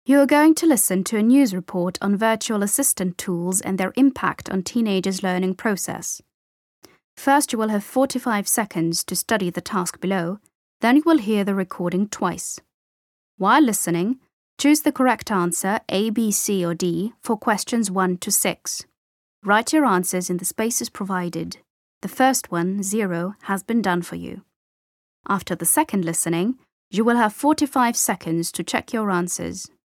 You are going to listen to a news report on virtual assistant tools and their impact on teenagers' learning process. First, you will have 45 seconds to study the task below, then you will hear the recording twice. While listening, choose the correct answer A, B, C or D for questions 1 to 6. Write your answers in the spaces provided. The first one, 0, has been done for you. After the second listening, you will have 45 seconds to check your answers.